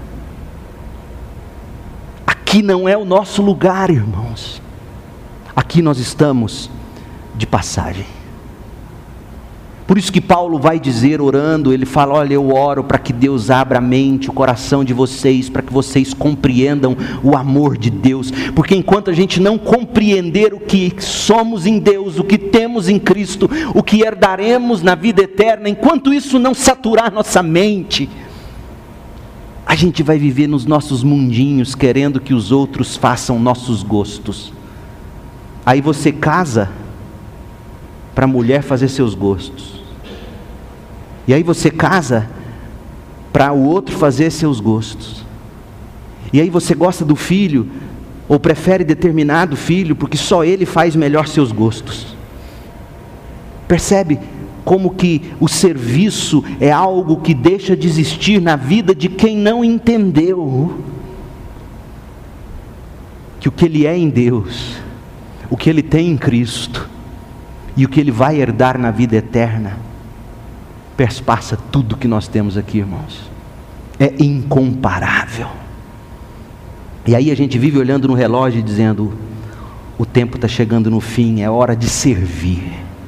Aqui não é o nosso lugar, irmãos. Aqui nós estamos de passagem. Por isso que Paulo vai dizer, orando, ele fala: olha, eu oro para que Deus abra a mente, o coração de vocês, para que vocês compreendam o amor de Deus. Porque enquanto a gente não compreender o que somos em Deus, o que temos em Cristo, o que herdaremos na vida eterna, enquanto isso não saturar nossa mente, a gente vai viver nos nossos mundinhos, querendo que os outros façam nossos gostos. Aí você casa para a mulher fazer seus gostos, e aí você casa para o outro fazer seus gostos, e aí você gosta do filho, ou prefere determinado filho, porque só ele faz melhor seus gostos. Percebe como que o serviço é algo que deixa de existir na vida de quem não entendeu que o que ele é em Deus, o que ele tem em Cristo e o que ele vai herdar na vida eterna perspassa tudo que nós temos aqui, irmãos. É incomparável. E aí a gente vive olhando no relógio e dizendo: o tempo está chegando no fim, é hora de servir.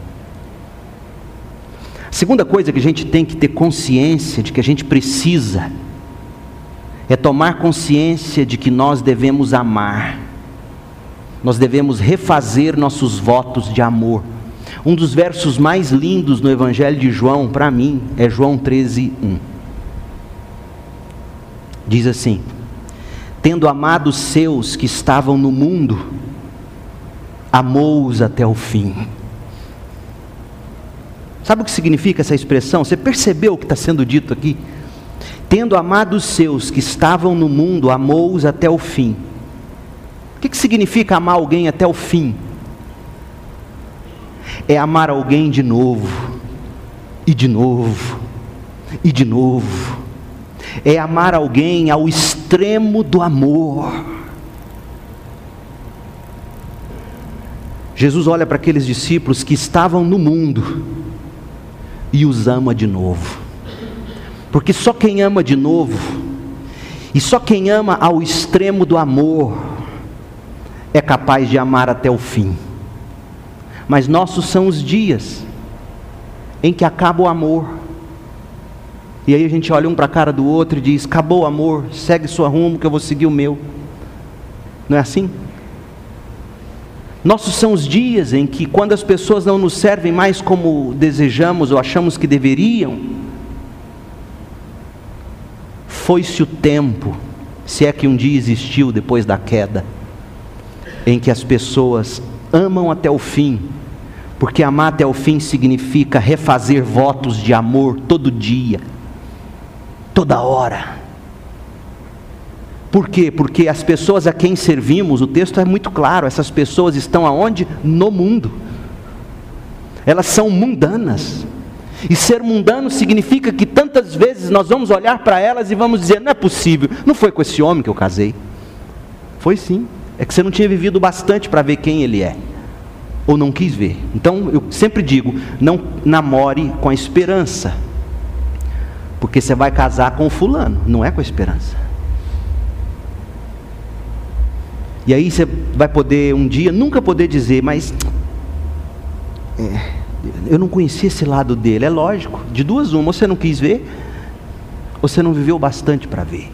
A segunda coisa que a gente tem que ter consciência de que a gente precisa é tomar consciência de que nós devemos amar. Nós devemos refazer nossos votos de amor. Um dos versos mais lindos no Evangelho de João, para mim, é João treze, um. Diz assim: tendo amado os seus que estavam no mundo, amou-os até o fim. Sabe o que significa essa expressão? Você percebeu o que está sendo dito aqui? Tendo amado os seus que estavam no mundo, amou-os até o fim. O que, que significa amar alguém até o fim? É amar alguém de novo, e de novo, e de novo. É amar alguém ao extremo do amor. Jesus olha para aqueles discípulos que estavam no mundo e os ama de novo. Porque só quem ama de novo, e só quem ama ao extremo do amor, é capaz de amar até o fim. Mas nossos são os dias em que acaba o amor. E aí a gente olha um para a cara do outro e diz: acabou o amor, segue sua rumo que eu vou seguir o meu. Não é assim? Nossos são os dias em que, quando as pessoas não nos servem mais como desejamos ou achamos que deveriam, foi-se o tempo, se é que um dia existiu depois da queda, em que as pessoas amam até o fim, porque amar até o fim significa refazer votos de amor todo dia, toda hora. Por quê? Porque as pessoas a quem servimos, o texto é muito claro, essas pessoas estão aonde? No mundo. Elas são mundanas. E ser mundano significa que tantas vezes nós vamos olhar para elas e vamos dizer: não é possível, não foi com esse homem que eu casei. Foi sim, é que você não tinha vivido bastante para ver quem ele é, ou não quis ver. Então eu sempre digo, não namore com a esperança, porque você vai casar com o fulano, não é com a esperança. E aí você vai poder um dia, nunca poder dizer: mas é, eu não conhecia esse lado dele. É lógico, de duas uma, ou você não quis ver, ou você não viveu bastante para ver.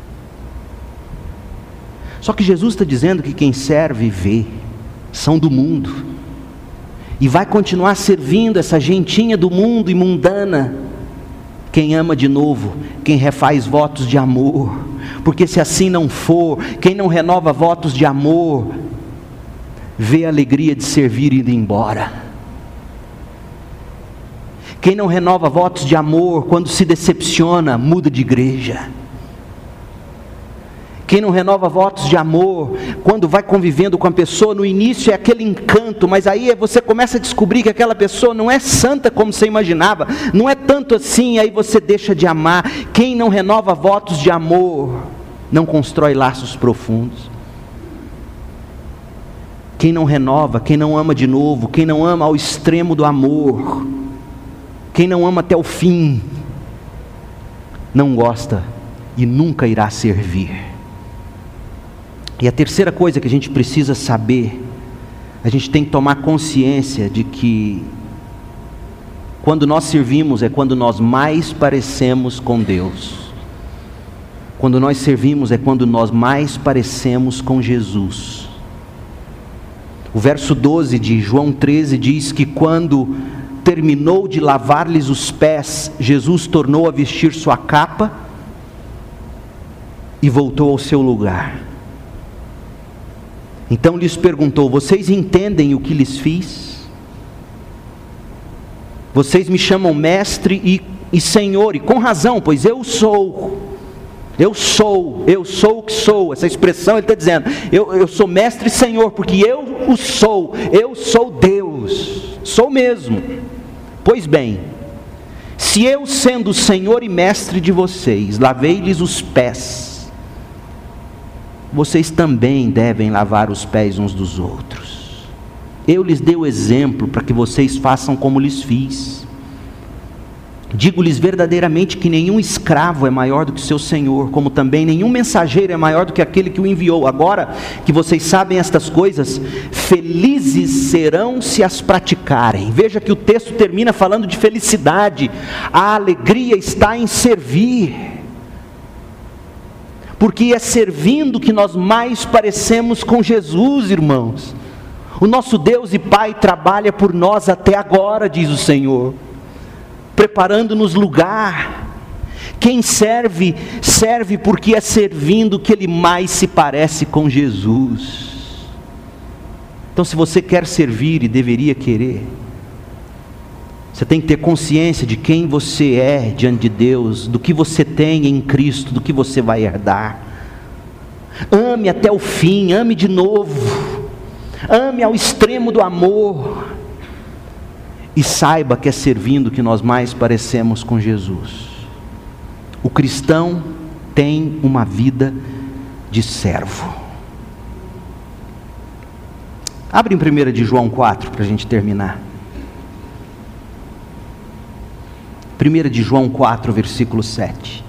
Só que Jesus está dizendo que quem serve e vê são do mundo, e vai continuar servindo essa gentinha do mundo e mundana. Quem ama de novo, quem refaz votos de amor, porque se assim não for, quem não renova votos de amor, vê a alegria de servir e ir embora. Quem não renova votos de amor, quando se decepciona, muda de igreja. Quem não renova votos de amor, quando vai convivendo com a pessoa, no início é aquele encanto, mas aí você começa a descobrir que aquela pessoa não é santa como você imaginava, não é tanto assim, aí você deixa de amar. Quem não renova votos de amor, não constrói laços profundos. Quem não renova, quem não ama de novo, quem não ama ao extremo do amor, quem não ama até o fim, não gosta e nunca irá servir. E a terceira coisa que a gente precisa saber, a gente tem que tomar consciência de que quando nós servimos é quando nós mais parecemos com Deus. Quando nós servimos é quando nós mais parecemos com Jesus. O verso doze de João treze diz que quando terminou de lavar-lhes os pés, Jesus tornou a vestir sua capa e voltou ao seu lugar. Então lhes perguntou: vocês entendem o que lhes fiz? Vocês me chamam mestre e, e senhor, e com razão, pois eu sou, eu sou, eu sou o que sou. Essa expressão ele está dizendo, eu, eu sou mestre e senhor, porque eu o sou, eu sou Deus, sou mesmo. Pois bem, se eu, sendo senhor e mestre de vocês, lavei-lhes os pés, vocês também devem lavar os pés uns dos outros. Eu lhes dei o exemplo para que vocês façam como lhes fiz. Digo-lhes verdadeiramente que nenhum escravo é maior do que seu senhor, como também nenhum mensageiro é maior do que aquele que o enviou. Agora que vocês sabem estas coisas, felizes serão se as praticarem. Veja que o texto termina falando de felicidade. A alegria está em servir, porque é servindo que nós mais parecemos com Jesus, irmãos. O nosso Deus e Pai trabalha por nós até agora, diz o Senhor, preparando-nos lugar. Quem serve, serve porque é servindo que ele mais se parece com Jesus. Então, se você quer servir e deveria querer, você tem que ter consciência de quem você é diante de Deus, do que você tem em Cristo, do que você vai herdar. Ame até o fim, ame de novo, ame ao extremo do amor, e saiba que é servindo que nós mais parecemos com Jesus. O cristão tem uma vida de servo. Abre em primeira de João quatro para a gente terminar. primeira de João quatro, versículo sete.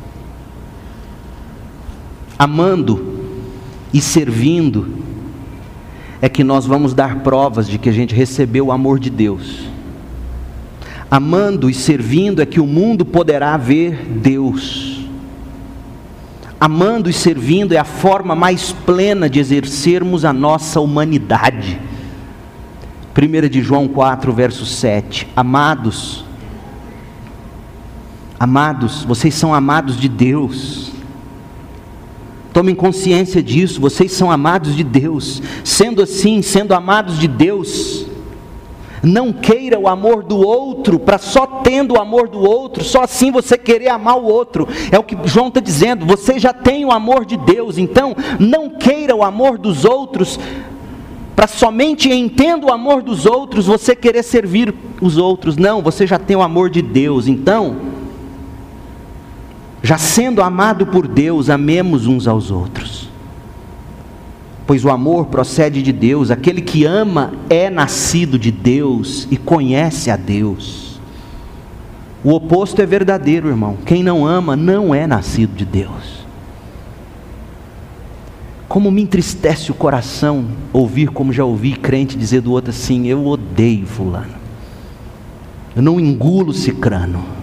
Amando e servindo é que nós vamos dar provas de que a gente recebeu o amor de Deus. Amando e servindo é que o mundo poderá ver Deus. Amando e servindo é a forma mais plena de exercermos a nossa humanidade. primeira de João quatro, verso sete. Amados, Amados, vocês são amados de Deus. Tomem consciência disso, vocês são amados de Deus. Sendo assim, sendo amados de Deus, não queira o amor do outro, para só tendo o amor do outro, só assim você querer amar o outro. É o que João está dizendo, você já tem o amor de Deus, então não queira o amor dos outros, para somente entendo o amor dos outros, você querer servir os outros. Não, você já tem o amor de Deus, então... já sendo amado por Deus, amemos uns aos outros, pois o amor procede de Deus. Aquele que ama é nascido de Deus e conhece a Deus. O oposto é verdadeiro, irmão. Quem não ama não é nascido de Deus. Como me entristece o coração ouvir, como já ouvi crente dizer do outro assim: eu odeio fulano, eu não engulo cicrano.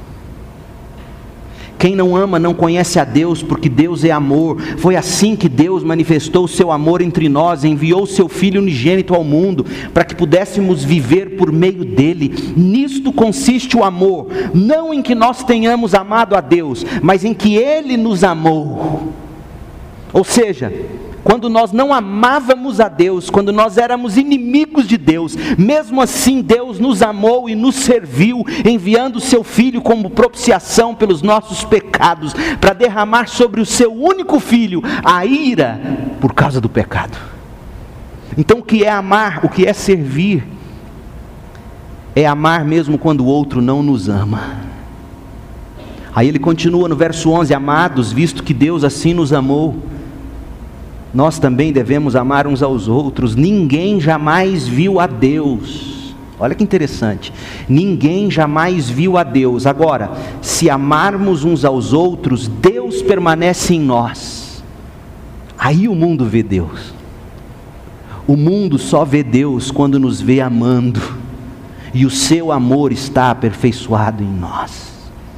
Quem não ama não conhece a Deus, porque Deus é amor. Foi assim que Deus manifestou o seu amor entre nós, enviou o seu Filho unigênito ao mundo, para que pudéssemos viver por meio dele. Nisto consiste o amor, não em que nós tenhamos amado a Deus, mas em que ele nos amou. Ou seja, quando nós não amávamos a Deus, quando nós éramos inimigos de Deus, mesmo assim Deus nos amou e nos serviu, enviando o seu Filho como propiciação pelos nossos pecados, para derramar sobre o seu único Filho a ira por causa do pecado. Então o que é amar, o que é servir, é amar mesmo quando o outro não nos ama. Aí ele continua no verso onze: amados, visto que Deus assim nos amou, nós também devemos amar uns aos outros. Ninguém jamais viu a Deus. Olha que interessante. Ninguém jamais viu a Deus. Agora, se amarmos uns aos outros, Deus permanece em nós. Aí o mundo vê Deus. O mundo só vê Deus quando nos vê amando, e o seu amor está aperfeiçoado em nós.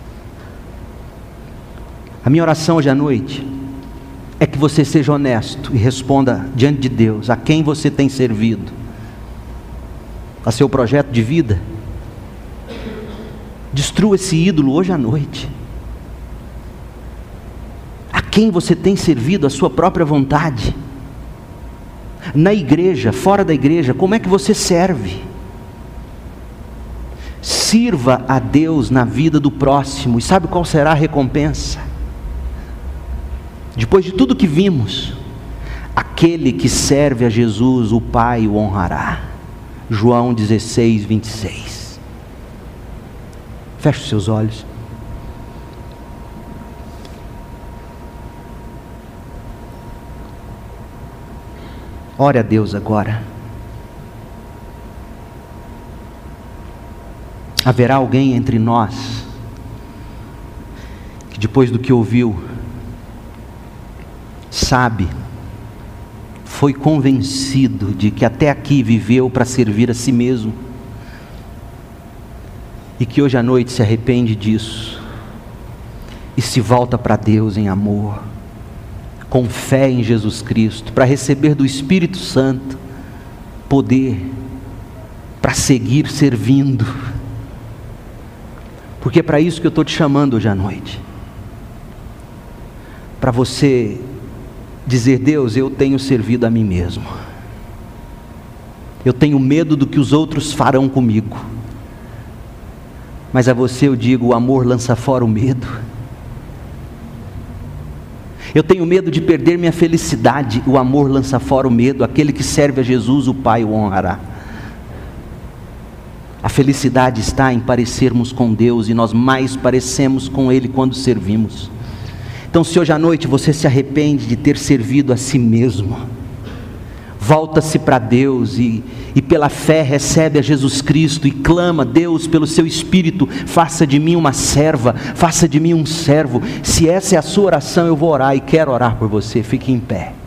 A minha oração hoje à noite é que você seja honesto e responda diante de Deus a quem você tem servido, a seu projeto de vida. Destrua esse ídolo hoje à noite. A quem você tem servido a sua própria vontade? Na igreja, fora da igreja, como é que você serve? Sirva a Deus na vida do próximo, e sabe qual será a recompensa? Depois de tudo que vimos, aquele que serve a Jesus, o Pai o honrará. João dezesseis, vinte e seis. Feche os seus olhos. Ore a Deus agora. Haverá alguém entre nós que, depois do que ouviu, sabe, foi convencido de que até aqui viveu para servir a si mesmo, e que hoje à noite se arrepende disso e se volta para Deus em amor, com fé em Jesus Cristo, para receber do Espírito Santo poder para seguir servindo. Porque é para isso que eu estou te chamando hoje à noite. Para você dizer: Deus, eu tenho servido a mim mesmo. Eu tenho medo do que os outros farão comigo. Mas a você eu digo: o amor lança fora o medo. Eu tenho medo de perder minha felicidade. O amor lança fora o medo. Aquele que serve a Jesus, o Pai o honrará. A felicidade está em parecermos com Deus, e nós mais parecemos com Ele quando servimos. Então, se hoje à noite você se arrepende de ter servido a si mesmo, volta-se para Deus e, e pela fé recebe a Jesus Cristo e clama: Deus, pelo seu Espírito, faça de mim uma serva, faça de mim um servo. Se essa é a sua oração, eu vou orar e quero orar por você. Fique em pé.